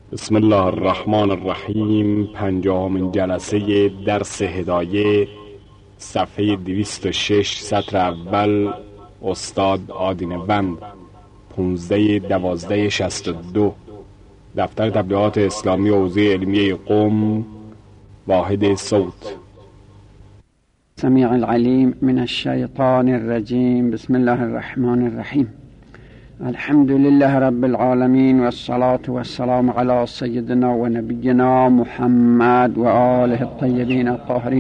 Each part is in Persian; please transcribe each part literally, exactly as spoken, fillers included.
بسم الله الرحمن الرحیم. پنجاهمین جلسه درس هدایه، صفحه دویست و شش، سطر اول، استاد آدینه بند، پونزده دوازده شست و دو، دفتر تبلیغات اسلامی و حوزه علمیه قم، واحد صوت. سمیع العلیم من الشیطان الرجیم. بسم الله الرحمن الرحیم. الحمد لله رب العالمین والصلاة والسلام علی سیدنا و نبینا محمد و آله الطیبین الطاهرین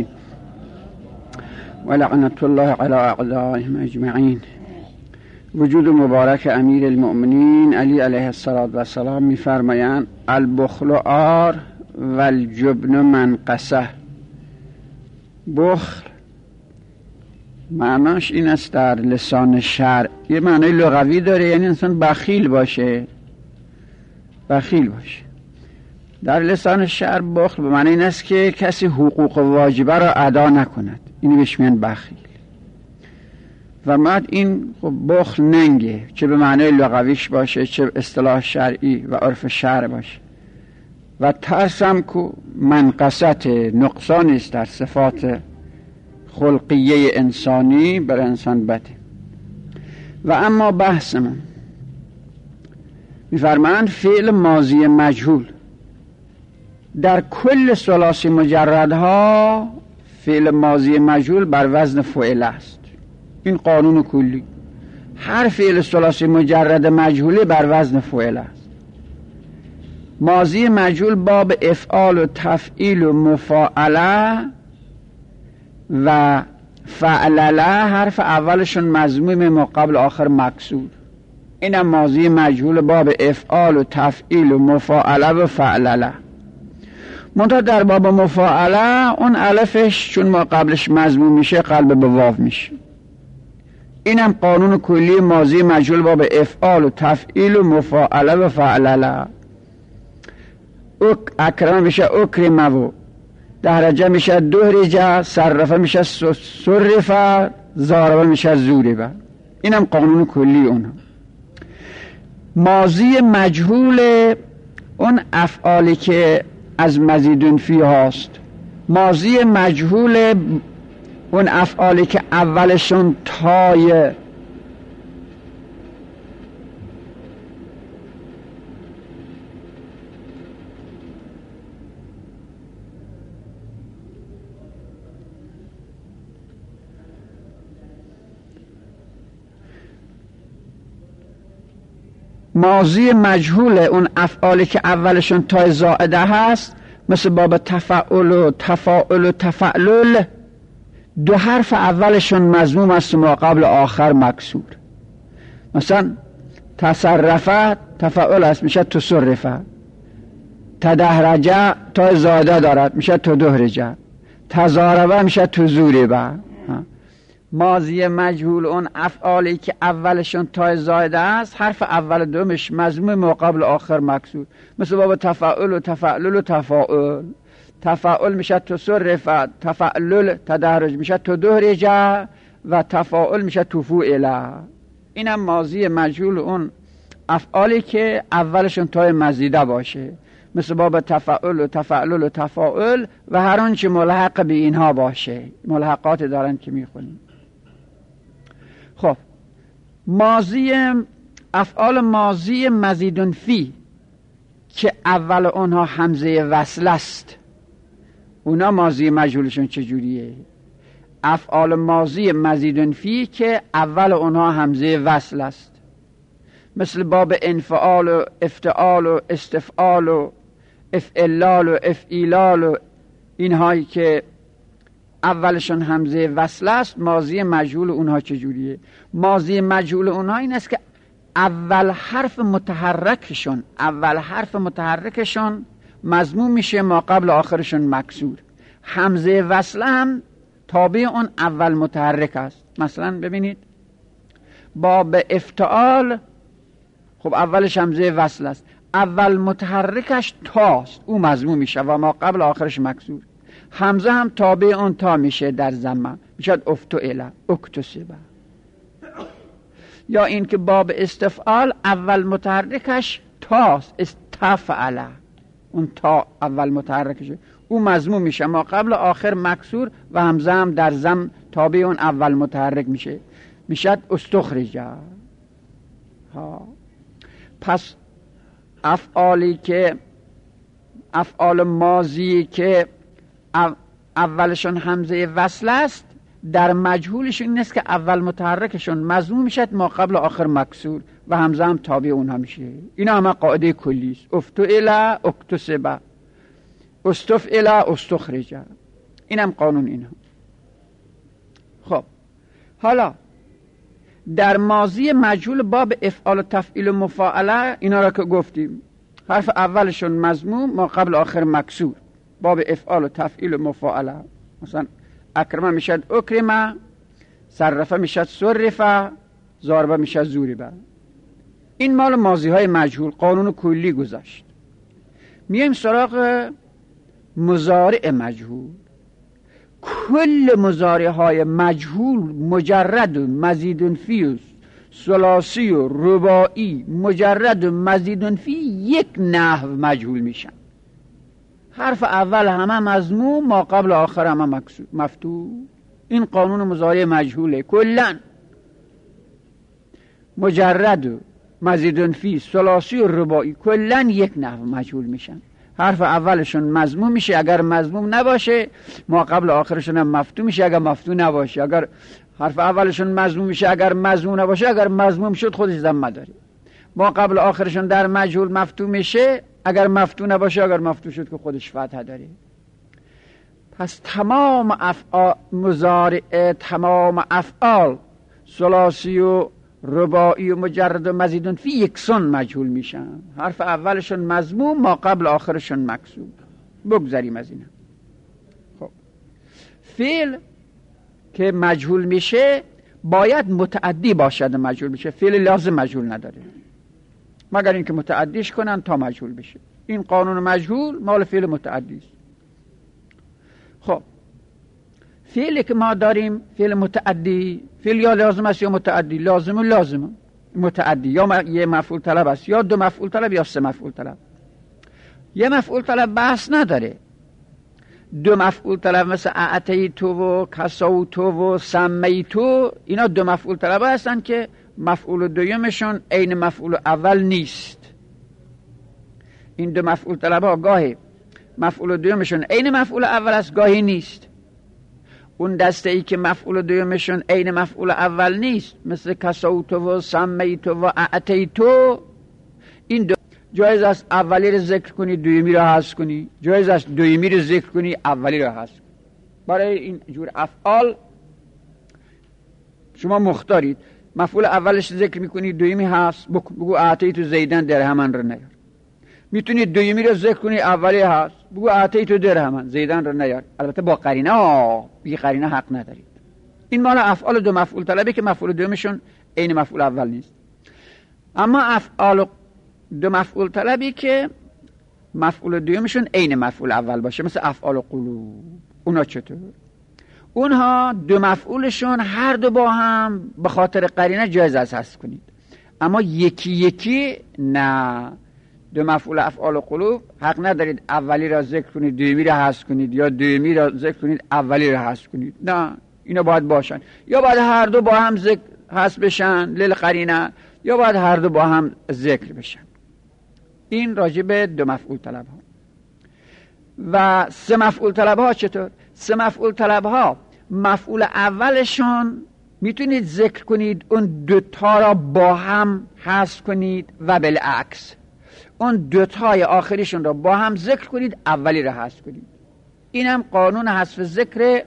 و لعنت الله علی اعدائهم اجمعین. وجود مبارک امیر المؤمنین علی علیه الصلاة والسلام می‌فرمایند البخل عار و الجبن منقصه. بخل معناش این است در لسان شرع، یه معنای لغوی داره، یعنی انسان بخیل باشه، بخیل باشه. در لسان شرع بخل به معنی این است که کسی حقوق واجبه را ادا نکند، اینو بهش میگن بخیل. و بعد این خب بخل ننگه، چه به معنای لغویش باشه چه به اصطلاح شرعی و عرف شرع باشه. و ترسم که منقصت، نقصان است در صفات خلقیه انسانی، بر انسان بده. و اما بحث من می‌فرمایند فعل ماضی مجهول در کل ثلاثی مجردها فعل ماضی مجهول بر وزن فعل است. این قانون کلی، هر فعل ثلاثی مجرد مجهولی بر وزن فعل است. ماضی مجهول باب افعال و تفعیل و مفاعله و فعلله حرف اولشون مضموم ما قبل آخر مکسور. اینم ماضی مجهول باب افعال و تفعیل و مفاعله و فعلله. منتها در باب مفاعله اون الفش چون ما قبلش مضموم میشه قلب به واو میشه. اینم قانون کلی ماضی مجهول باب افعال و تفعیل و مفاعله و فعلله. اک اکرم میشه اکرمه و دهرجه میشه دهرجه، صرفه میشه صرفه، ضاربه میشه زوربه. اینم قانون کلی اونها. ماضی مجهول اون افعالی که از مزیدون فی هاست، ماضی مجهول اون افعالی که اولشون تای ماضی مجهول اون افعالی که اولشون تای زائده هست، مثل باب تفعل و تفاعل و تفعلل، دو حرف اولشون مضموم است و ما قبل آخر مکسور. مثلا تصرفه تفعل است میشه تصرفه، تدهرجه تای زائده دارد میشه تدهرجه، تزاربه میشه تزوربه. ماضی مجهول اون افعالی که اولشون تای زائده است، حرف اول دومش مضموم و قبل آخر مکسور، مثل باب تفاعل و تفعلل و تفاعل. تفاعل میشه تصرفه، تفعلل تدهرج میشه تدهرجه و تفاعل میشه تفوعله. اینم ماضی مجهول اون افعالی که اولشون تای مزیده باشه، مثل باب تفعل و تفعلل و تفاعل و هر آنچه ملحق به اینها باشه. ملحقات دارن که میخونیم. خب ماضی افعال ماضی مزیدون فی که اول اونها همزه وصل است، اونا ماضی مجهولشون چجوریه؟ افعال ماضی مزیدون فی که اول اونها همزه وصل است، مثل باب انفعال و افتعال و استفعال و افعلال و افعیلال و اینهایی که اولشون همزه وصل است، ماضی مجهول اونها چجوریه؟ ماضی مجهول اونها این است که اول حرف متحرکشون اول حرف متحرکشون مضموم میشه ما قبل آخرشون مکسور. همزه وصل هم تابع اون اول متحرک است. مثلا ببینید باب افتعال، خب اولش همزه وصل است، اول متحرکش تاست، او مضموم میشه و ما قبل آخرش مکسور. همزه هم تابع اون تا میشه در ضمه، میشد افتعل اکتسبه. یا این که باب استفعال اول متحرکش تاست، استفعله، اون تا اول متحرکشه اون مضموم میشه، ما قبل آخر مکسور و همزه هم در ضم تابع اون اول متحرک میشه، میشد استخرج. ها پس افعالی که افعال ماضی که اولشون همزه وصل است در مجهولشون این است که اول متحرکشون مضموم میشد، ما قبل آخر مکسور و همزه هم تابع اونها میشه. اینا همه قاعده کلی است. افتعل اکتسب، استفعل استخرج، اینم قانون اینها. خب حالا در ماضی مجهول باب افعال و تفعیل و مفاعله اینا را که گفتیم حرف اولشون مضموم ما قبل آخر مکسور، باب افعال و تفعیل و مفاعله. مثلا اکرمه میشد اکرمه، صرفه میشد صرفه، ضاربه میشد ضوریبه. این مال ماضی های مجهول، قانون کلی گذاشت. میایم سراغ مضارع مجهول. کل مضارع های مجهول مجرد و مزید فی و ثلاثی و رباعی مجرد و مزید فی یک نحو مجهول میشن. حرف اول همه مضموم، ما قبل آخر همه مفتوح. این قانون مضارع مجهوله. کلن مجرد و مزید فی ثلاثی و رباعی کلن یک نحو مجهول میشن. حرف اولشون مضموم میشه، اگر مضموم نباشه ما قبل آخرشون هم مفتوح میشه، اگر مفتوح نباشه. اگر حرف اولشون مضموم میشه، اگر مضموم نباشه، اگر مضموم شد خودش ضمه داره. ما قبل آخرشون در مجهول مفتوح میشه، اگر مفتوح نباشه، اگر مفتوح شد که خودش فتحه داره. پس تمام افعال مضارع، تمام افعال ثلاثی و رباعی و مجرد و مزیدون فی یکسان مجهول میشن. حرف اولشون مضموم، ما قبل آخرشون مکسور. بگذاریم از اینا. خب فعل که مجهول میشه باید متعدی باشد مجهول بشه. فعل لازم مجهول نداره مگر اینکه متعدیش کنن تا مجهول بشه. این قانون مجهول مال فعل متعدی است. خب فعلی که ما داریم فعل متعدی، فعل یا لازم است یا متعدی. لازم و لازم متعدی یا یه مفعول طلب است یا دو مفعول طلب یا سه مفعول طلب. یه مفعول طلب بحث نداره. دو مفعول طلب مثل اعطیتو و کسوتو و سمیتو، اینا دو مفعول طلب هستن که مفعول دویمشون عین مفعول اول نیست. این دو مفعول طلب ها گاهی مفعول دویمشون عین مفعول اول است، گاهی نیست. اون دسته ای که مفعول دویمشون عین مفعول اول نیست مثل کسوتو و سمیتو و اعطیتو، این دو جایز است اولی رو ذکر کنی دویمی رو حذف کنی، جایز است دویمی رو ذکر کنی اولی رو حذف کنی. برای این جور افعال شما مختارید. مفعول اولش ذکر میکنی دویمی حذف بگو اعطیتو زیدن درهمن رو نیار. میتونید دویمی رو ذکر کنی اولی حذف بگو اعطیتو درهمن زیدن رو نیار. البته با قرینه، بی قرینه حق ندارید. این مال افعال دو مفعول طلبی که مفعول دویمشون عین مفعول اول نیست. اما افعال دو مفعول طلبی که مفعول دویمشون عین مفعول اول باشه مثل افعال قلوب، اونا چطور؟ اونها دو مفعولشون هر دو با هم به خاطر قرینه جایز است حذف کنید، اما یکی یکی نه. دو مفعول افعال قلوب حق ندارید اولی را ذکر کنید دویمی را حذف کنید یا دویمی را ذکر کنید اولی را حذف کنید. نه، اینا باید باشن. یا باید هر دو با هم ذکر حذف بشن للقرینه، یا باید هر دو با هم ذکر بشن. این راجع به دو مفعول طلب ها. و سه مفعول طلب ها چطور؟ سه مفعول طلب ها مفعول اولشون میتونید ذکر کنید اون دوتا را با هم حذف کنید و بالعکس اون دوتای آخریشون را با هم ذکر کنید اولی را حذف کنید. این هم قانون حذف ذکر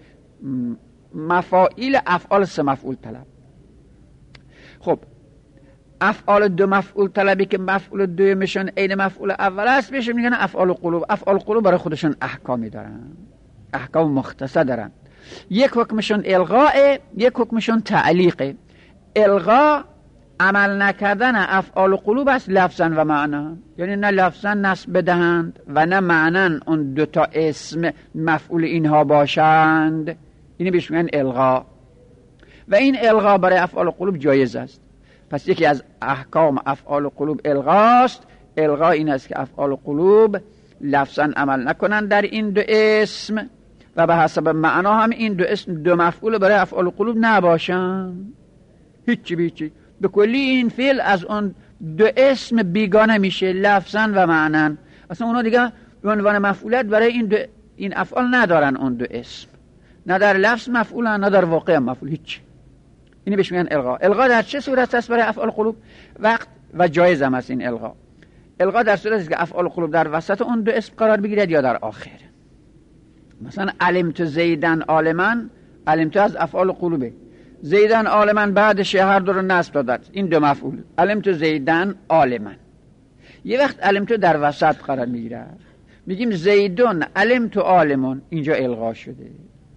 مفاعیل افعال سه مفعول طلب. خب افعال دو مفعول طلبی که مفعول دویمشون عین مفعول اول است بهش میگن افعال قلوب. افعال قلوب برای خودشون احکامی دارن، احکام مختصر دارن. یک حکمشون الغاء، یک حکمشون تعلیقه. الغاء عمل نکردن افعال قلوب است لفظا و معنا، یعنی نه لفظا نصب بدهند و نه معنا اون دوتا اسم مفعول اینها باشند. اینی بهش میگن الغاء و این الغاء برای افعال قلوب جایز است. پس یکی از احکام افعال قلوب الغاست، الغا این است که افعال قلوب لفظا عمل نکنن در این دو اسم و به حسب معنا هم این دو اسم دو مفعول برای افعال قلوب نباشن. هیچی بیچی به کلی این فعل از اون دو اسم بیگانه میشه لفظا و معنا. اصلا اونا دیگه به عنوان مفعولیت برای این دو این افعال ندارن. اون دو اسم نه در لفظ مفعولن نه در واقع مفعول. هیچ. اینی بهش میگن الغا. الغا در چه صورت است برای افعال قلوب؟ وقت و جایز هم است این الغا. الغا در صورتی است که افعال قلوب در وسط اون دو اسم قرار بگیرد یا در آخر. مثلا علمت زیدن عالما، علمت از افعال قلوبه، زیدن عالما بعدش هر دو رو نصب داد، این دو مفعول. علمت زیدن عالما. یه وقت علمت در وسط قرار میگیره، میگیم زیدون علمت عالمون، اینجا الغا شده.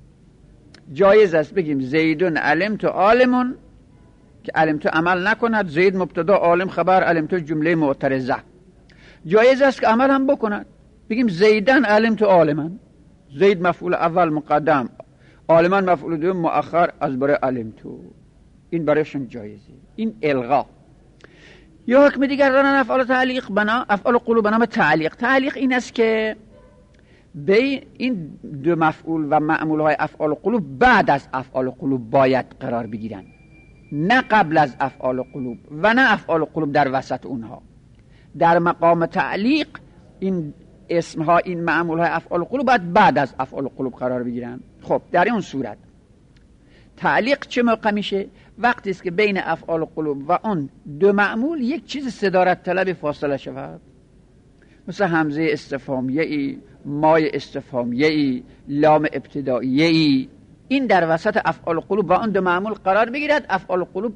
جایز است بگیم زیدون علمت عالمون که علمت عمل نکند، زید مبتدا عالم خبر، علمت جمله معترضه. جایز است که عمل هم بکند، بگیم زیدن علمت عالما، زید مفعول اول مقدم، عالما مفعول دوم مؤخر از برای علمتو. این برایشون جایزه. این الغا. یا حکم دیگر دارن افعال تعلیق بنا، افعال قلوب بنا تعلیق. تعلیق این است که بین این دو مفعول و معمول های افعال قلوب بعد از افعال قلوب باید قرار بگیرن، نه قبل از افعال قلوب و نه افعال قلوب در وسط اونها. در مقام تعلیق این اسمها، این معمول های افعال قلوب باید بعد از افعال قلوب قرار بگیرن. خب در اون صورت تعلیق چه موقع میشه؟ وقتی است که بین افعال قلوب و اون دو معمول یک چیز صدارت طلب فاصله شود، مثل همزه استفهامیه ای، مای استفهامیه ای، لام ابتدائیه ای. این در وسط افعال قلوب و اون دو معمول قرار بگیرد. افعال قلوب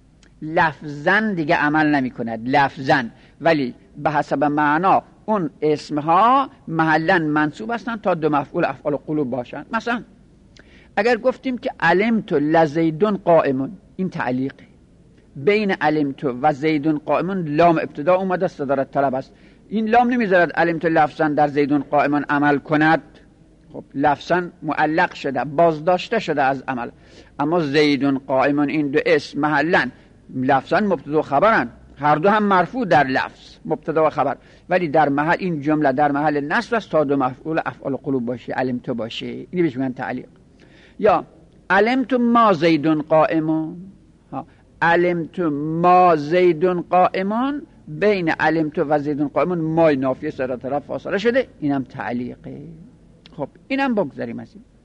لفظاً دیگه عمل نمی کند، لفظاً، ولی به حسب معنا اون اسمها محلاً منصوب هستند تا دو مفعول افعال قلوب باشند. مثلا اگر گفتیم که علمت لزیدون قائمون، این تعلیقه. بین علمت و زیدون قائمون لام ابتدا اومده، صدارت طلب است. این لام نمیذارد علمت لفظاً در زیدون قائمون عمل کند. خب لفظاً معلق شده، بازداشته شده از عمل. اما زیدون قائمون این دو اسم محلاً لفظاً مبتدا و خبرن، هر دو هم مرفوع در لفظ، مبتدا و خبر، ولی در محل این جمله در محل نصب است تا دو مفعول افعال قلوب باشه، علمت باشه. اینی بهش میگن تعلیق. یا علمت ما زیدون قائمون، علمت ما زیدون قائمون، بین علمت و زیدون قائمون مای نافیه سر طرف فاصله شده، اینم تعلیقه. خب اینم بگذاریم. از این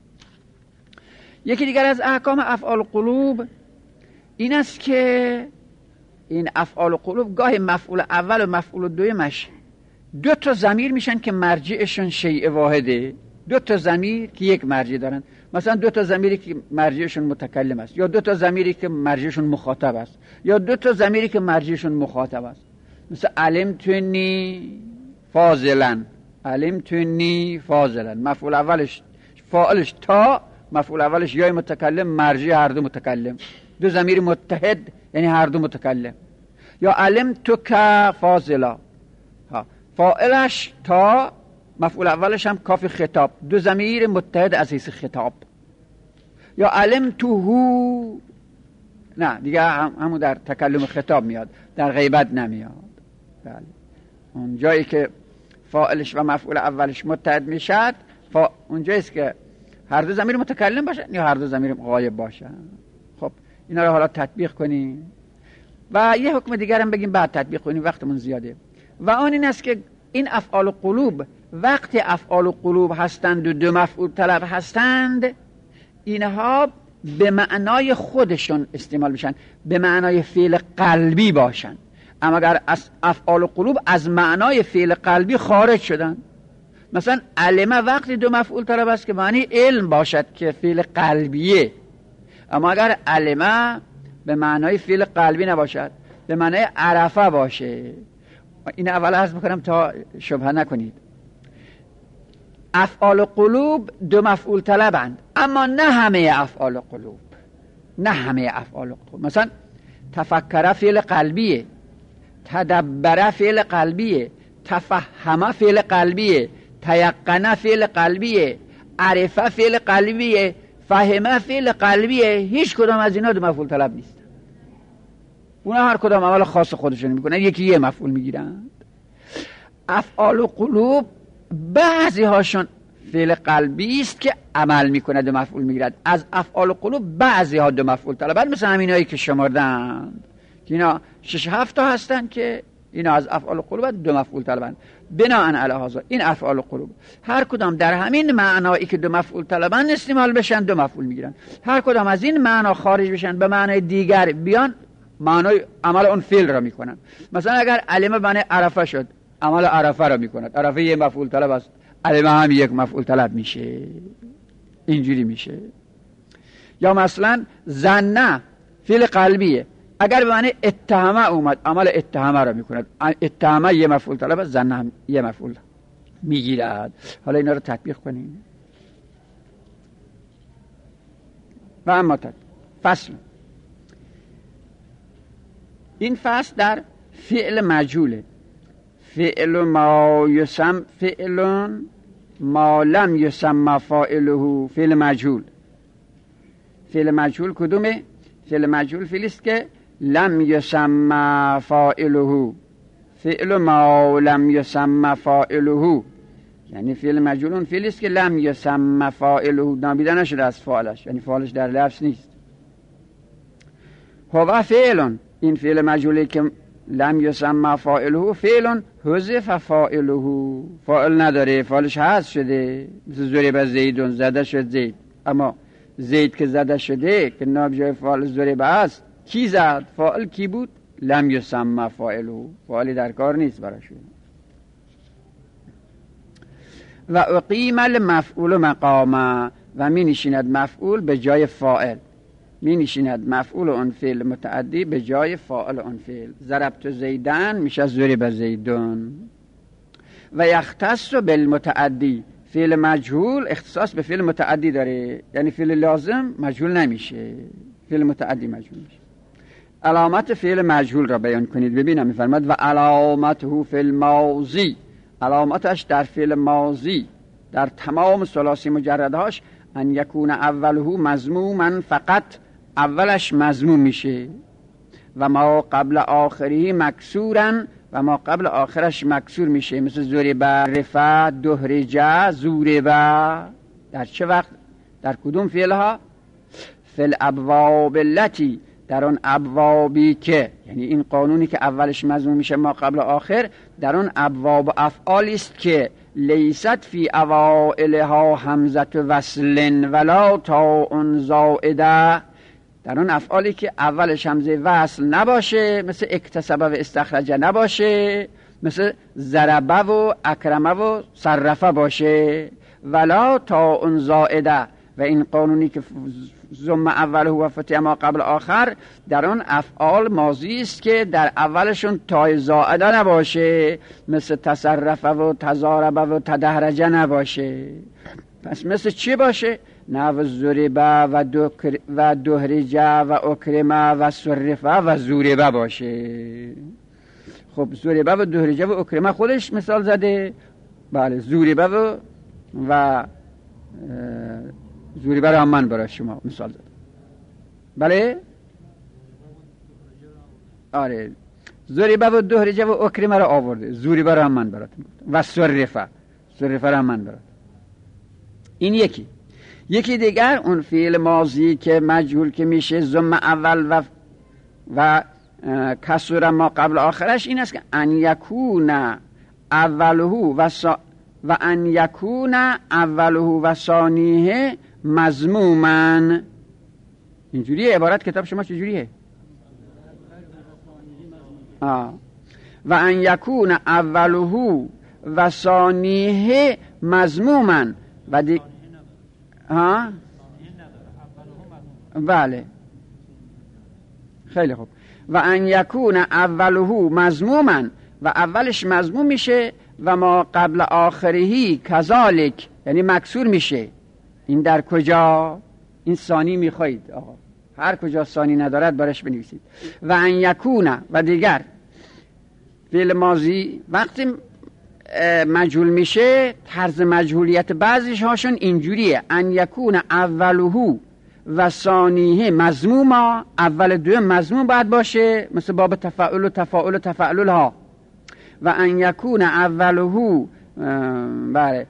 یکی دیگر از احکام افعال قلوب این است که این افعال قلوب گاهی مفعول اول و مفعول دومش دو تا ضمیر میشن که مرجعشون شیء واحده. دو تا ضمیر که یک مرجع دارن، مثلا دو تا ضمیری که مرجعشون متکلم است، یا دو تا ضمیری که مرجعشون مخاطب است، یا دو تا ضمیری که مرجعشون مخاطب است. مثل علمتنی فاضلا، علمتنی فاضلا، مفعول اولش فاعلش تا، مفعول اولش یای متکلم، مرجع هر دو متکلم، دو ضمیر متحد یعنی هر دو متکلم. یا علمتک فاضلا، ها فاعلش تا، مفعول اولش هم کاف خطاب، دو ضمیر متحد از حیث خطاب. یا علمتهو، نه دیگه هم همون در تکلم خطاب میاد، در غیبت نمیاد. بله اون جایی که فاعلش و مفعول اولش متحد میشد، فا... اونجاییست که هر دو ضمیر متکلم باشن یا هر دو ضمیر غایب باشن. خب اینا رو حالا تطبیق کنیم و یه حکم دیگر هم بگیم بعد تطبیق کنیم، وقتمون زیاده. و آن این است که این افعال قلوب وقتی افعال قلوب هستند و دو مفعول طلب هستند، اینها به معنای خودشون استعمال میشن، به معنای فعل قلبی باشن. اما اگر از افعال قلوب از معنای فعل قلبی خارج شدن، مثلا علمه وقتی دو مفعول طلب است که معنی علم باشد که فعل قلبیه. اما اگر علمه به معنای فعل قلبی نباشد، به معنای عرفه باشه. این اول عرض میکنم تا شبهه نکنید. افعال قلوب دو مفعول طلبند، اما نه همه افعال قلوب، نه همه افعال قلوب. مثلا تفکر فعل قلبیه، تدبر فعل قلبیه، تفهم فعل قلبیه، تیقن فعل قلبیه، عرف فعل قلبیه، فهم فعل قلبیه. هیچ کدام از اینا دو مفعول طلب نیست. اونا هر کدام عمل خاص خودشون میکنن، یکی یه مفعول میگیرن. افعال و قلوب بعضی هاشون فعل قلبی است که عمل میکنه دو مفعول میگیرد. از افعال و قلوب بعضی ها دو مفعول طلبند، مثل همینایی که شمردند که اینا شش هفت تا هستن که اینا از افعال و قلوب دو مفعول طلبند. بناء علی هذا این افعال و قلوب هر کدام در همین معنایی که دو مفعول طلبند استعمال بشن دو مفعول میگیرن. هر کدام از این معنا خارج بشن به معنای دیگر بیان معنای عمل اون فعل را میکنن. مثلا اگر علم بنی عرفه شد عمل عرفه را میکند، عرفه یک مفعول طلب است، علم هم یک مفعول طلب میشه، اینجوری میشه. یا مثلا زنه فعل قلبیه، اگر به معنی اتهمه اومد عمل اتهمه را میکند، اتهمه یه مفعول طلب است، زنه هم یه مفعول میگیرد. حالا اینا رو تطبیق کنیم. و اما تطبیق فصل، این فصل در فعل مجهوله. فعل ما یسم فعل ما لم یسم فاعله، فعل مجهول. فعل مجهول کدومه؟ فعل مجهول فعلی است که لم یسم فاعله، فعل ما لم یسم فاعله، یعنی فعل مجهول اون فعلی است که لم یسم فاعله، نامیده نشده از فاعلش، یعنی فاعلش در لفظ نیست. هو فعل، این فعل مجهولی که لم یسم فاعله فعل حذف فاعله، فاعل نداره، فاعلش حذف شده، مثل ضرب زیدون، زده شد زید. اما زید که زده شده که ناب جای فاعل ضرب است، کی زد؟ فاعل کی بود؟ لم یسم فاعله، فاعلی در کار نیست براشون. و اقیم المفعول مقامه، و می نشیند مفعول به جای فاعل، می نشیند مفعول اون فعل متعدی به جای فاعل اون فعل. ضربت زیدن میشه ضرب زیدون. و یختص بالمتعدی، فعل مجهول اختصاص به فعل متعدی داره، یعنی فعل لازم مجهول نمیشه، فعل متعدی مجهول میشه. علامت فعل مجهول را بیان کنید. ببینم میفرماد و علامته فی الماضی، علامتش در فعل ماضی در تمام ثلاثی مجردهاش ان یکون اوله مضموما، فقط اولش مضموم میشه، و ما قبل آخری مکسورن، و ما قبل آخرش مکسور میشه، مثل ضرب، رفع، دهرجه، زورب. در چه وقت؟ در کدوم فعلها؟ فی الابواب التی، در اون ابوابی که، یعنی این قانونی که اولش مضموم میشه ما قبل آخر، در اون ابواب و افعالی است که لیست فی اوائلها همزه وصل ولا تاء زائده، در اون افعالی که اولش همزه وصل نباشه، مثل اکتسبه و استخرجه نباشه، مثل ضربه و اکرمه و صرفه باشه، ولا تاء زائده، و این قانونی که ضم اوله و فتح ما قبل آخر در اون افعال ماضی است که در اولشون تای زائده نباشه، مثل تصرفه و تضاربه و تدهرجه نباشه. پس مثل چی باشه؟ نحو ضربه و و دهرجه و اکرمه و صرفه و زوربه باشه. خب ضربه و دهرجه و اکرمه خودش مثال زده، بله. زوربه و و زوربه را من برای شما مثال زده، بله. آره، زوربه و دهرجه و اکرمه را آورده، زوربه را من براتون و صرفه، صرفه را من برات. این یکی. یکی دیگر اون فعل ماضی که مجهول که میشه ضم اول و و کسر ما قبل آخرش، این است که ان یکون اوله و سا و ان یکون اوله و ثانیه مضموما. اینجوریه عبارت کتاب شما چجوریه؟ آه. و ان یکون اوله و ثانیه مضموما، و دی... ها؟ بله، خیلی خوب. و ان یکون اوله مضموما، و اولش مضموم میشه، و ما قبل آخرهی کذالک، یعنی مکسور میشه. این در کجا؟ این ثانی میخواید آقا، هر کجا ثانی ندارد برش بنویسید. و ان یکون، و دیگر فعل ماضی وقتی مجهول میشه، طرز مجهولیت بعضیش هاشون اینجوریه: ان یکون اوله و ثانیه مضموما، اول دو مضموم باید باشه، مثل باب تفاعل و تفاعل و تفاعل ها. و ان یکون اوله بله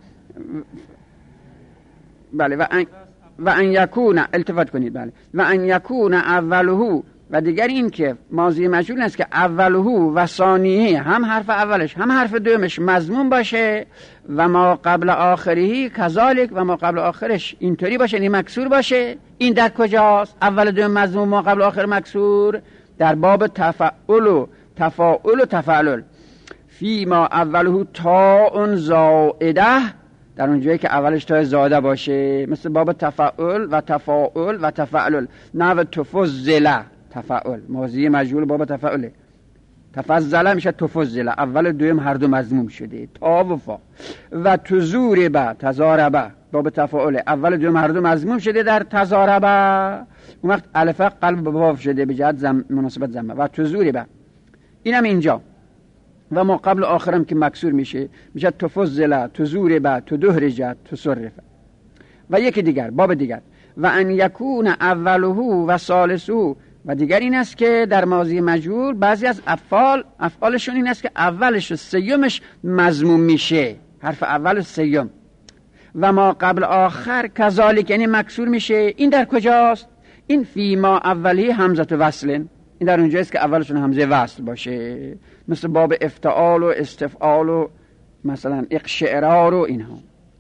بله و ان و ان یکون التفات کنید بله و ان یکون اوله و دیگر این که ماضی مجهول است که اوله و ثانیه هم حرف اولش هم حرف دومش مضموم باشه و ما قبل آخره کذالک و ما قبل آخرش اینطوری باشه، یعنی مکسور باشه. این در کجاست؟ اول دوم مضموم ما قبل آخر مکسور در باب تفعل و تفاعل و تفعل. فی ما اوله تاء زائده، در اونجایی که اولش تاء زائده باشه، مثل باب تفاعل و تفاعل و تفعل. نحو تفضل تفاعل ماضی مجهول باب تفاعله، تفضل میشه تفضل، اول دوم هر دو مضموم شده تا و فا. و تزورب تزارب باب تفاعل، اول دوم هر دو مضموم شده در تزارب، اون وقت الف قلب به واو شده به جهت زم... مناسبت ضمه. و تزورب اینم اینجا و ما قبل آخرم که مکسور میشه میشه تفضل تزورب تدهرج تصرف. و یکی دیگر باب دیگر و ان یکون اوله و ثالثه، و دیگر این است که در ماضی مجهول بعضی از افعال افعالشون این است که اولش و سیومش مضموم میشه، حرف اول و سیوم. و ما قبل آخر کذالک یعنی مکسور میشه. این در کجاست؟ این فی ما اولی همزه وصل، این در اونجاست که اولشون همزه وصل باشه، مثل باب افتعال و استفعال و مثلا اقشعرار و اینها،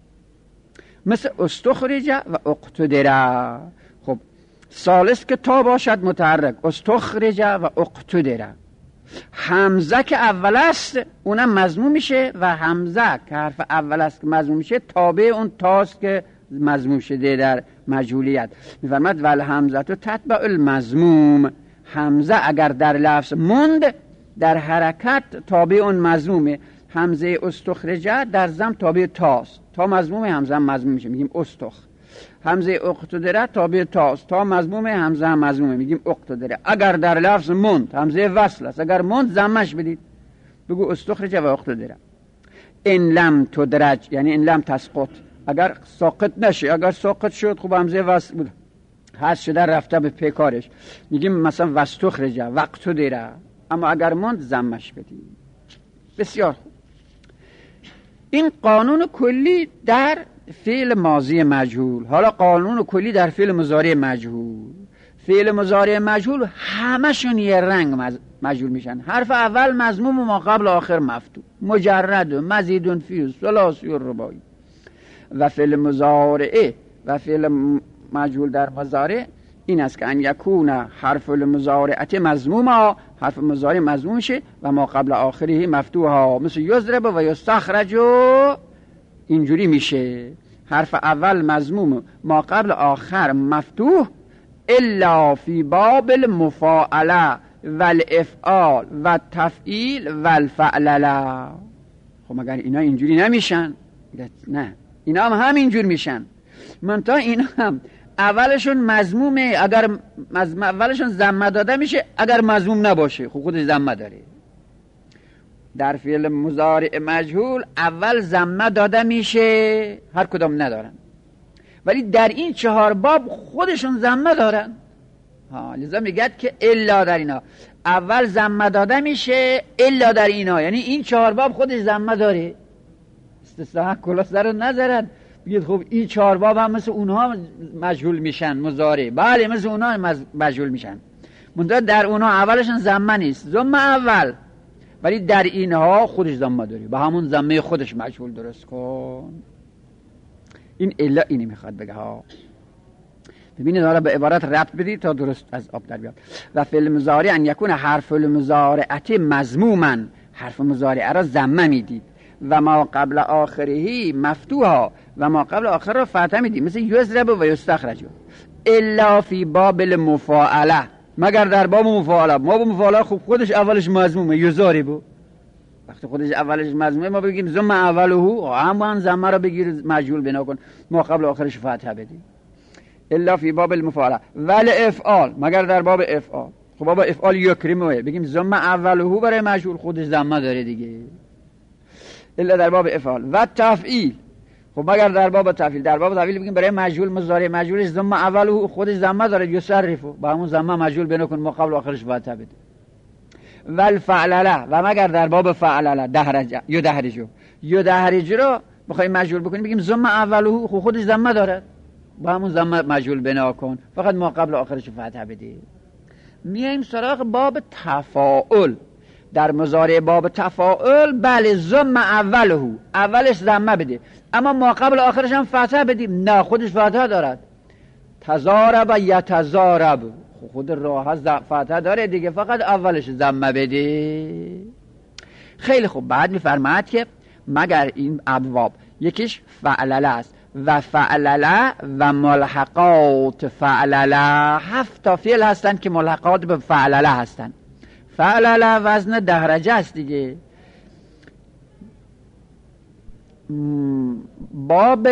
مثل استخرج و اقتدر. خب ثالث که تا باشد متحرک، استخرج و اقتدر. همزه که اول است اونم مضموم میشه و همزه که حرف اول است که مضموم میشه تابع اون تاست که مضموم شده در مجهولیت. میفرماد ول همزه تو تتبع المضموم، همزه اگر در لفظ مند در حرکت تابع اون مضمومه. همزه استخرجه در ضم تابع تاست، تا مضمومه همزه هم مضموم میشه میگیم استخ. همزه اقتدره تابع تاست، تا مضمومه همزه هم مضمومه میگیم اقتدره. اگر در لفظ مند همزه وصل است، اگر مند ضمش بدید بگو استخرجه و اقتدره. ان لم تدرج یعنی ان لم تسقط، اگر ساقط نشه، اگر ساقط شد خب همزه وصل بود هست شده رفته به پیکارش میگیم مثلا واستخرجه و اقتدره. اما اگر مند ضمش بدید. بسیار خوب. این قانون کلی در فعل ماضی مجهول. حالا قانون کلی در فعل مضارع مجهول. فعل مضارع مجهول همشون یه رنگ مجهول میشن، حرف اول مضموم و ما قبل آخر مفتوح، مجرد و مزید فی و ثلاثی و رباعی. و فعل مضارع و فعل مجهول در مضارع این است که ان یکون حرف المضارعه مضموما، حرف مضارع مضموم شه و ما قبل آخره مفتوحا، مثل یضرب و یستخرج اینجوری میشه. حرف اول مضموم ما قبل آخر مفتوح الا فی باب المفاعله والافعال و تفعیل والفعلله. خب مگر اینا اینجوری نمیشن؟ نه، اینا هم همینجور میشن، منتها اینا هم اولشون مضمومه، اگر مضموم اولشون ضمه داده میشه، اگر مضموم نباشه خب خودش ضمه داره. در فعل مضارع مجهول اول ضمه داده میشه، هر کدام ندارن، ولی در این چهار باب خودشون ضمه دارن. ها لذا میگه که الا در اینا اول ضمه داده میشه، الا در اینا یعنی این چهار باب خودش ضمه داره. استثناء کلا سر نذارن بگید خب این چهار باب هم مثل اونها مجهول میشن مضارع، بله مثل اونها مجهول میشن، منتها در اونها اولشون ضمه نیست، ضمه اول، ولی در اینها خودش ضمه داره، به همون ضمه خودش مجهول درست کن. این الا اینی میخواد بگه ها. ببینید حالا به عبارت ربط بدید تا درست از آب در بیاد. و فعل مضارع ان یکون حرف المضارعه مضموما، حرف مضارعه را ضمه میدید و ما قبل آخره مفتوحا و ما قبل آخر را فتحه میدید، مثل یضرب و یستخرج. الا فی باب المفاعله، مگر در باب مفاعله. باب مفاعله خوب خودش اولش مضمومه، یضارب، وقتی خودش اولش مضمومه ما بگیم ضم اوله، همان ضمه را بگیر مجهول بنا کن، ما قبل آخرش فتحه بدیم. الا فی باب المفاعله ولی افعال، مگر در باب افعال. خب باب افعال یکرمه بگیم ضم اوله برای مجهول خودش ضمه داره دیگه، الا در باب افعال. و تفعیل، خب مگر در باب تفعیل. در باب تفعیل بگیم برای مجهول مضارع مجهولش ضم اوله خودش ضمه داره، یصرفه، با همون ضمه مجهول بنا کن، ما قبل آخرش فتحه بده. ول فعلله و مگر در باب فعلله دهرجه یا دهرجو یا دهرجو رو بخوایم مجهول بکنیم بگیم ضم اوله خود خودش ضمه دارد با همون ضمه مجهول بنا کن فقط ما قبل آخرش فتحه بده. میایم سراغ باب تفاعل. در مضارع باب تفاعل بله ضم اوله اولش ضمه بده اما ما قبل آخرش هم فتحه بدیم نه خودش فتحه دارد. تضارب یتضارب خود راه فتحه داره دیگه فقط اولش ضمه بده. خیلی خوب. بعد میفرماید که مگر این ابواب یکیش فعلله است و فعلله و ملحقات فعلله هفت تا فعل هستن که ملحقات به فعلله هستن. فعلله وزن دهرجه است دیگه. باب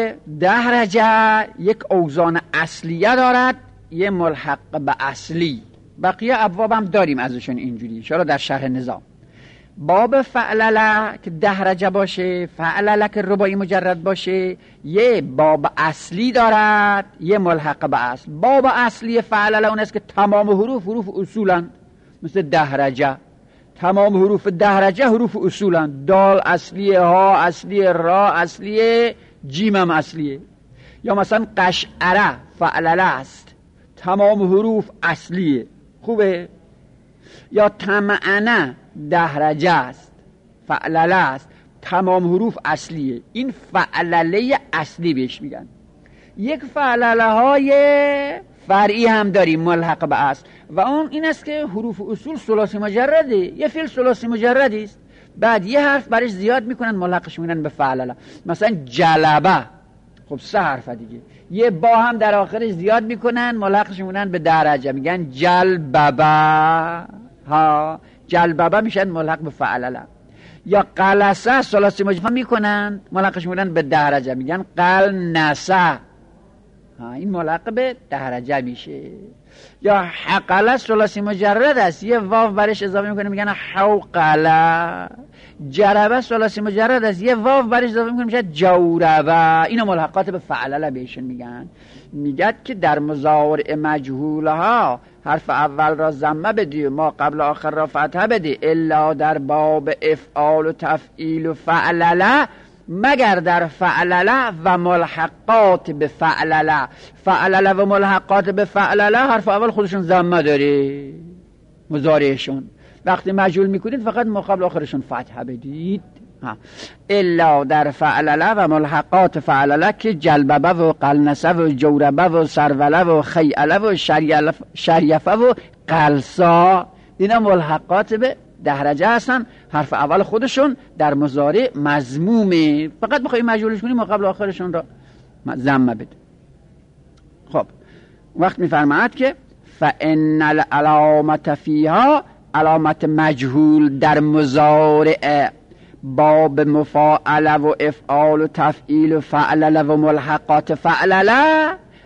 دهرجه یک اوزان اصلیه دارد یه ملحق به اصلی. بقیه ابواب هم داریم ازشون اینجوری ان شاءالله در شرح نظام. باب فعلله که دهرجه باشه فعلله که رباعی مجرد باشه یه باب اصلی دارد یه ملحق به اصل. باب اصلی فعلله اون است که تمام حروف حروف اصولن مثل دهرجه. تمام حروف دهرجه حروف اصولن. دال اصلیه ها اصلیه را اصلیه جیم هم اصلیه. یا مثلا قشعره فعلله است تمام حروف اصلیه خوبه. یا طمعنه دهرجه است فعلله است تمام حروف اصلیه. این فعلله اصلی بهش میگن. یک فعلله های فرعی هم داریم ملحق به اصل و اون این است که حروف اصول ثلاثی مجرده. یه فعل ثلاثی مجردی است بعد یه حرف برش زیاد میکنن ملحقش میکنن به فعلله. مثلا جلبه خب سه حرف دیگه یه با هم در آخرش زیاد میکنن ملحقش میکنن به درجه میگن جلببه ها جلببه میشن ملحق به فعلله. یا قلسه ثلاثی مجرد میکنن ملحقش میکنن به درجه میگن قلنسه ها این ملحق به درجه میشه. یا حقله ثلاثی مجرد است یه واو برش اضافه میکنه میگن حوقله. جربه ثلاثی مجرد است یه واو برش اضافه میکنه میشه جوربه. اینو ملحقات به فعلله بهشون میگن. میگه که در مضارع مجهوله ها حرف اول را ضمه بدی ما قبل آخر را فتحه بدی الا در باب افعال و تفعیل و فعلله مگر در فعلله و ملحقات به فعلله. فعلله و ملحقات به فعلله حرف اول خودشون ضمه داره مضارعشون. وقتی مجهول میکنید فقط ما قبل آخرشون فتحه بدید. ها. الا در فعلله و ملحقات فعلله که جلببه و قلنسه و جوربه و سروله و خیعله و شریفه و قلسا اینا ملحقات به دهرجه هستن. حرف اول خودشون در مضارع مضمومه فقط بخوایم مجهولش کنیم ما قبل آخرشون را ضمه بده. خب وقت میفرماید که فان العلامت فیها علامت مجهول در مضارع باب مفاعله و افعال و تفعیل و فعلله و ملحقات فعلله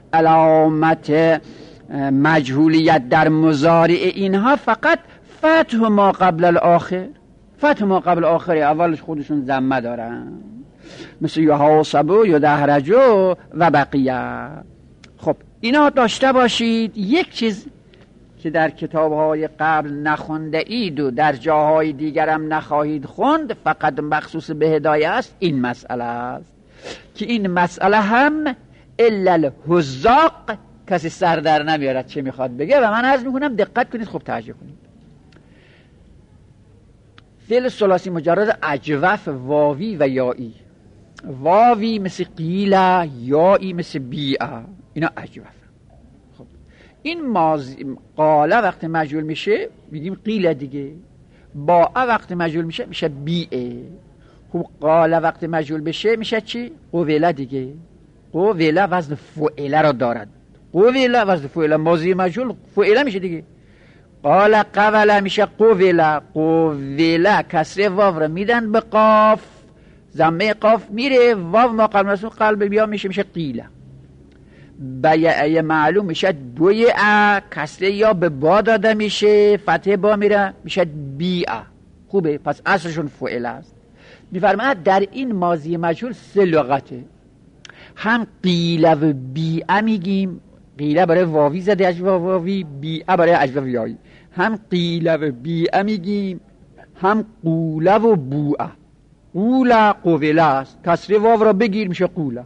علامت مجهولیت در مضارع اینها فقط فتح ما قبل الاخر. فتح ما قبل الاخر اولش خودشون ضمه دارن مثل یحاسبو یا دهرجو و بقیه. خب اینا داشته باشید. یک چیز که در کتاب‌های قبل نخونده اید و در جاهای دیگرم نخواهید خوند فقط مخصوص به هدایه است این مسئله است که این مسئله هم الا الحذاق کسی سر در نمیارد چه میخواد بگه و من عرض میکنم دقت کنید خوب توجه کنید. فعل ثلاثی مجرد اجوف واوی و یایی. واوی مثل قیله یایی مثل بیعه اینا اجوف. این ماضی قاله وقتی مجهول میشه میگیم قیله دیگه. با وقتی مجهول میشه میشه بیعه. خب قاله وقتی مجهول بشه میشه چی؟ قوله دیگه. قوله وزن فعله را دارد. قوله وزن فعله ماضی مجهول فعله میشه دیگه. قال قوله میشه قوله. قوله کسر واو را میدن به قاف ضمه قاف میره واو ما قبل از اون قلب بیا میشه میشه قیله. بیعه معلوم میشه بیعه کسره یا به با داده میشه فتحه با میره میشه بیعه. خوبه پس اصلشون فعله است. میفرماید در این ماضی مجهول سه لغته. هم قیله و بیعه میگیم. قیله برای واوی زده اجوا واوی بیعه برای اجوا یایی. هم قیله و بیعه میگیم، هم قوله و بوعه. قوله قوله است، کسره واو را بگیر میشه قوله.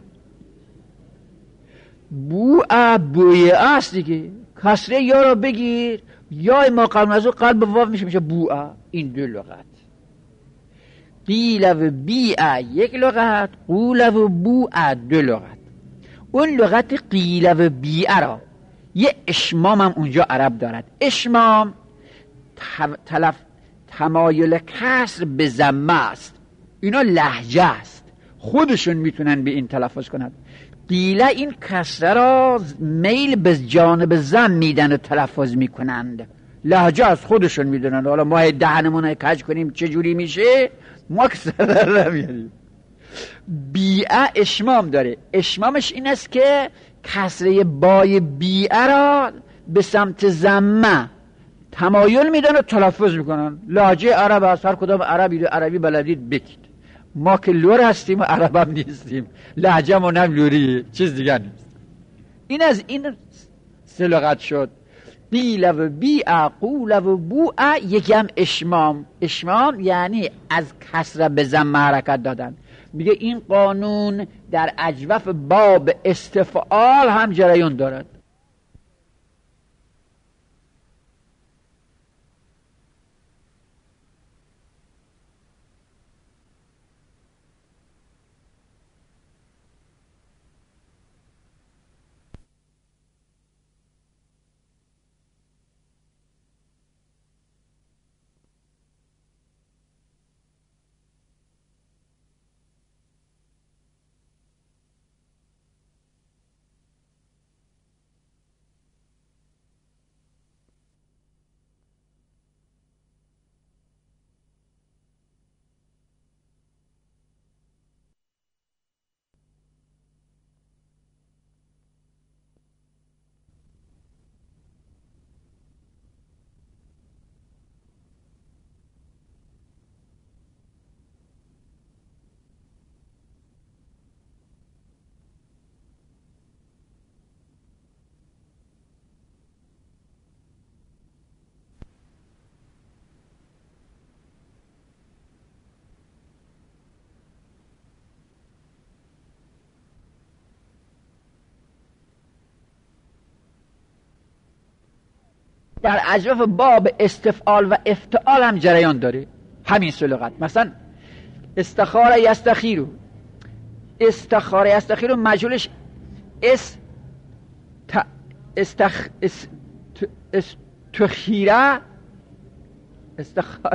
بوعه بویه است دیگه، کسره یا را بگیر یا ما قبل از قلب واو میشه میشه بوعه. این دو لغت. قیله و بیعه یک لغت، قوله و بوعه دو لغت. اون لغت قیله و بیعه را یه اشمام هم اونجا عرب دارد. اشمام تلف تمایل کسر به ضمه است. اینا لهجه است، خودشون میتونن به این تلفظ کنند. قیله این کسره را میل به جانب ضم میدن و تلفظ میکنند، لهجه از خودشون میدونن. حالا ما دهنمون کج کنیم چه جوری میشه ما کسره نمیاریم. بیعه اشمام داره. اشمامش این است که کسره بای بیعه را به سمت ضمه تمایل میدن و تلفظ میکنن. لهجه عرب از هر کدام عربی عربی بلدید بکید. ما که لور هستیم و عرب هم نیستیم، لهجه ما نم لوری، چیز دیگر نیست. این از این سه لغت شد. قیل و بیع، قول و بوع. یکی هم اشمام. اشمام یعنی از کسره به ضمه حرکت دادن. میگه این قانون در اجوف باب استفعال هم جریان دارد. در اجوف باب استفعال و افتعال هم جریان داره همین سه لغت. مثلا استخار یستخیرو، استخار یستخیرو مجهولش اس ت استخ اس ت استخیره، استخار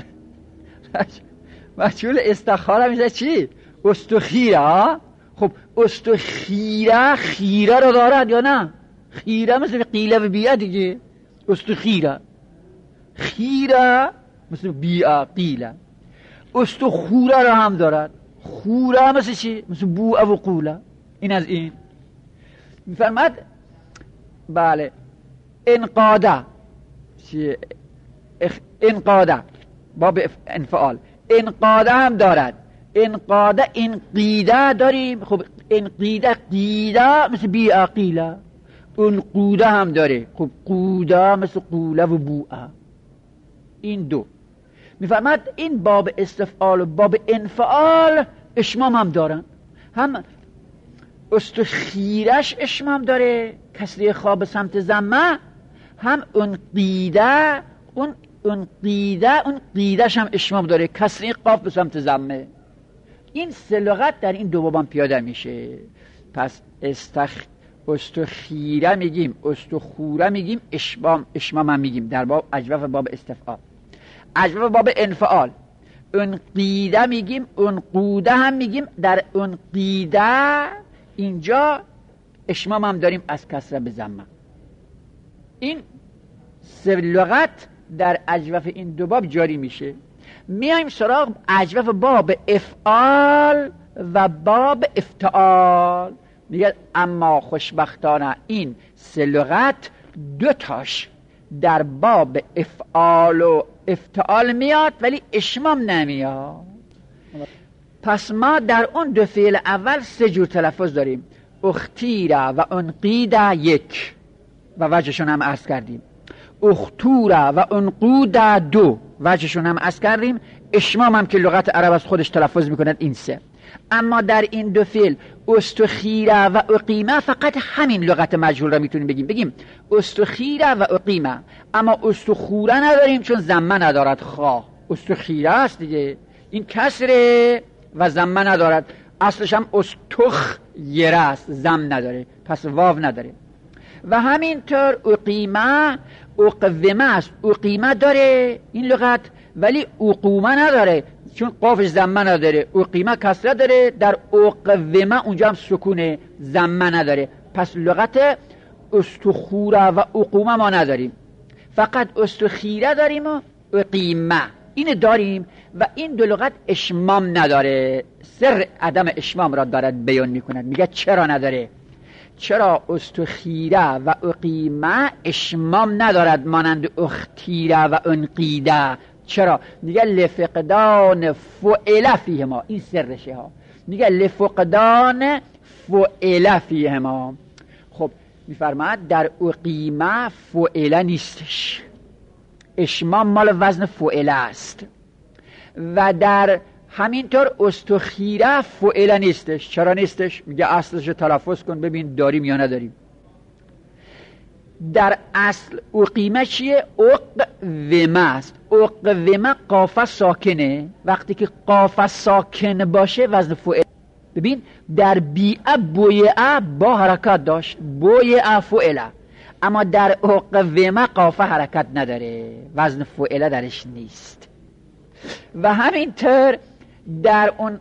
مجهول استخاره میشه چی؟ استخیره. خب استخیره خیره رو دارد یا نه؟ خیره مثل قیله و بیعه دیگه. استخیره خیره مثل بیعه قیله. استخوره را هم دارد. خوره مثل چی؟ مثل بوعه و قوله. این از این میفرماد. بله انقاده چی؟ انقاده باب انفعال. انقاده هم دارد. انقاده انقیده داریم. خب انقیده قیده مثل بیعه قیله. اون قوده هم داره. خب قوده مثل قوله و بوعه. این دو میفرماد. این باب استفعال و باب انفعال اشمام هم دارن. هم استخیرش اشمام داره، کسری خواب سمت ضمه. هم اون قیده اون اون قیده اون قیدش هم اشمام داره، کسری قاف به سمت ضمه. این سه لغت در این دو باب پیاده میشه. پس استخ استخیره میگیم، استخوره میگیم، اشمام اشمام هم میگیم در باب اجوف باب استفعال. اجوف باب انفعال اون قیده میگیم، اون قوده هم میگیم. در اون قیده اینجا اشمام هم داریم از کسره به ضمه. این سه لغت در اجوف این دو باب جاری میشه. میایم سراغ اجوف باب افعال و باب افتعال. میگه اما خوشبختانه این سه لغت دو تاش در باب افعال و افتعال میاد ولی اشمام نمیاد. پس ما در اون دو فعل اول سه جور تلفظ داریم. اختیره و انقیده یک و وجهشون هم عرض کردیم. اختوره و انقوده دو وجهشون هم از کردیم. اشمام هم که لغت عرب از خودش تلفظ میکند این سه. اما در این دو فعل استخیره و اقیمه فقط همین لغت مجهول را میتونیم بگیم بگیم استخیره و اقیمه. اما استخوره نداریم چون ضمه ندارد. خواه استخیره است دیگه، این کسره و ضمه ندارد. اصلش هم استخیره است، ضم نداره، پس واو نداره. و همینطور اقیمه اقومه است. اقیمه داره این لغت ولی اقومه نداره چون قافش ضمه نداره. اقیمه کسره داره، در اقومه اونجا هم سکونه، ضمه نداره. پس لغت استخوره و اقومه ما نداریم، فقط استخیره داریم و اقیمه این داریم. و این دو لغت اشمام نداره. سر عدم اشمام را دارد بیان میکند. میگه چرا نداره؟ چرا استخیره و اقیمه اشمام ندارد مانند اختیره و انقیده؟ چرا؟ میگه لفقدان فعل فیهما، این سرشه ها. میگه لفقدان فعل فیهما. خب میفرماد در اقیمه فعل نیستش، اشمام مال وزن فعل است. و در همینطور استخیره فعل نیستش. چرا نیستش؟ میگه اصلش تلفظ کن ببین داریم یا نداریم. در اصل اقیمه چیه؟ اقومه است. اقومه قافه ساکنه. وقتی که قافه ساکن باشه وزن فعل. ببین در بیعه بویعه با حرکت داشت، بویعه فعله. اما در اقومه قافه حرکت نداره، وزن فعله درش نیست. و همینطور در اون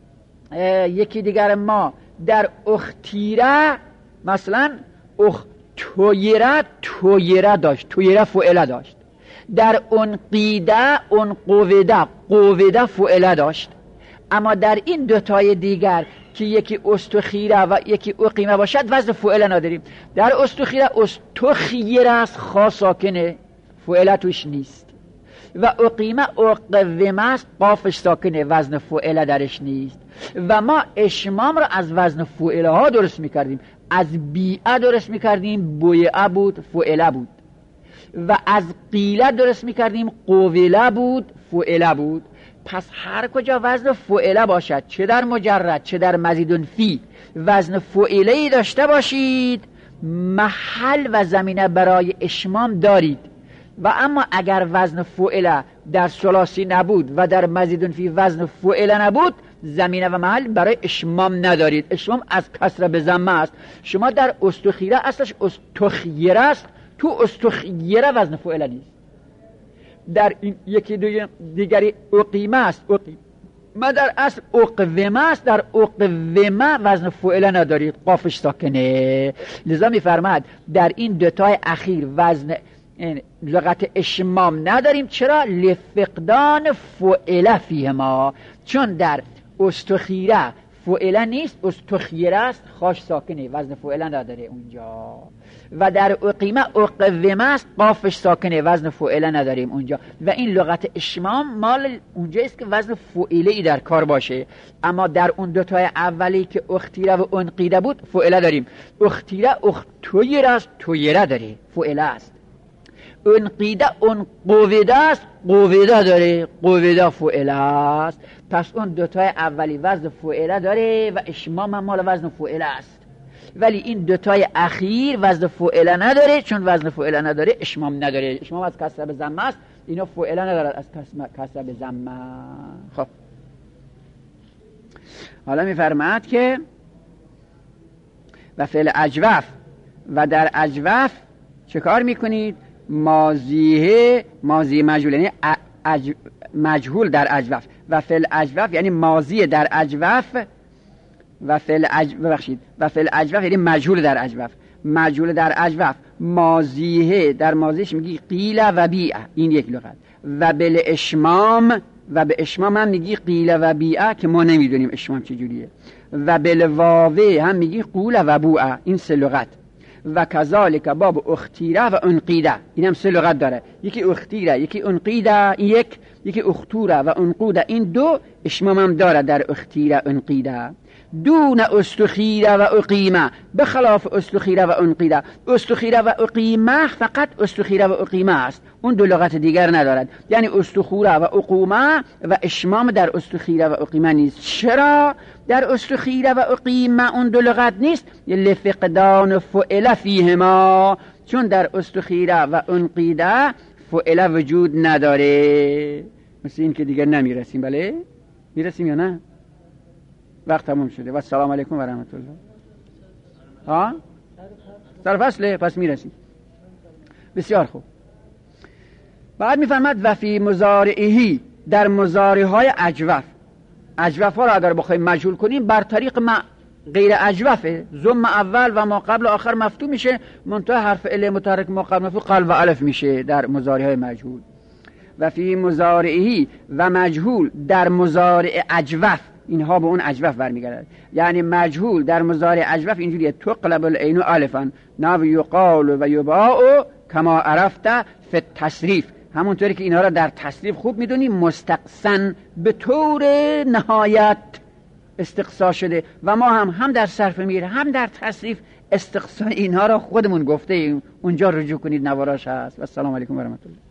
یکی دیگر ما در اختیره مثلا اخ تویره تویره داشت، تویره فعله داشت. در اون قیده اون قویده قویده فعله داشت. اما در این دوتای دیگر که یکی استخیره و یکی اقیمه باشد وزن فعله نداریم. در استخیره استخیره است، خا ساکنه، فعله توش نیست. و اقیمه اقومه است، قافش ساکنه، وزن فعله درش نیست. و ما اشمام را از وزن فعله ها درست میکردیم. از بیعه درست میکردیم، بویعه بود، فعله بود. و از قیله درست میکردیم، قویله بود، فعله بود. پس هر کجا وزن فعله باشد، چه در مجرد چه در مزیدن فی، وزن فعله‌ای داشته باشید، محل و زمینه برای اشمام دارید. و اما اگر وزن فعله در ثلاثی نبود و در مزیدن فی وزن فعله نبود، زمینه و محل برای اشمام ندارید. اشمام از کسره به ضمه است. شما در استخیره اصلش استخیره است، تو استخیره وزن فعله نیست. در این یکی دیگری اقیمه است، اقیمه در اصل اقومه است، در اقومه وزن فعله ندارید، قافش ساکنه. لذا میفرماد در این دوتای اخیر وزن لغت اشمام نداریم. چرا؟ لفقدان فعله فیهما، چون در استخیره فعله نیست، استخیره است، خاش ساکنه، وزن فعله نداره اونجا. و در اقیمه اقومه است، قافش ساکنه، وزن فعله نداریم اونجا. و این لغت اشمام مال اونجاییست که وزن فعله ای در کار باشه. اما در اون دوتای اولی که اختیره و انقیده بود فعله داریم. اختیره اختویره است، تویره داره، فعله است. انقیده اون قویده است، قویده داره، قویده فعله است. پس اون دوتای اولی وزن فعله داره و اشمام هم مال وزن فعله است. ولی این دوتای اخیر وزن فعله نداره، چون وزن فعله نداره اشمام نداره. اشمام از کسره به ضمه است، اینا فعله ندارد از کسره به ضمه. خب حالا میفرماد که و فعل اجوف، و در اجوف چه کار میکنید؟ ماضیه ماضی مجهول، یعنی اج... مجهول در اجوف. و فعل اجوف یعنی ماضی در اجوف، و فعل اج... ببخشید و فعل اجوف یعنی مجهول در اجوف. مجهول در اجوف ماضیه در ماضیش میگی قیل و بیعه، این یک لغت. و بل اشمام، و به اشمام هم میگی قیل و بیعه که ما نمیدونیم اشمام چجوریه. و بل واوه هم میگی قول و بوعه، این سه لغت. و کذالک باب اختیره و انقیده، این هم سه لغت داره. یکی اختیره، یکی انقیده، این یک، یکی اختوره و انقوده، این دو اشمام هم داره در اختیره انقیده. دون استخیره و اقیمه، به خلاف استخیره و انقیده. استخیره و اقیمه فقط استخیره و اقیمه است، اون دو لغت دیگر ندارد. یعنی استخوره و اقومه و اشمام در استخیره و اقیمه نیست. چرا در استخیره و اقیمه اون دو لغت نیست؟ لفقدان فعل فیهما، چون در استخیره و انقیده فعل وجود نداره. مثل این که دیگر نمیرسیم. بله میرسیم یا نه؟ وقت تموم شده و السلام علیکم و رحمت الله. ها سر فصله، پس میرسیم. بسیار خوب. بعد میفرماد و فی مضارعه، در مضارعهای اجوف. اجوف ها را اگر بخوایم مجهول کنیم بر طریق ما غیر اجوفه، ضم اول و ما قبل و آخر مفتوح میشه، منتها حرف عله متحرک ما قبل مفتوح قلب و الف میشه در مضارعهای مجهول. و فی مضارعه و مجهول در مضارع اجوف، اینها به اون اجوف برمیگردد. یعنی مجهول در مضارع اجوف اینجوریه: تقلب العین الفا نو یقال و یباع کما عرفت فی التصریف. همونطوری که اینها را در تصریف خوب میدونی مستقصن به طور نهایت استقصا شده و ما هم هم در صرف میره هم در تصریف استقصا اینها را خودمون گفته ایم. اونجا رجوع کنید نواراش هست. و السلام علیکم و رحمت الله.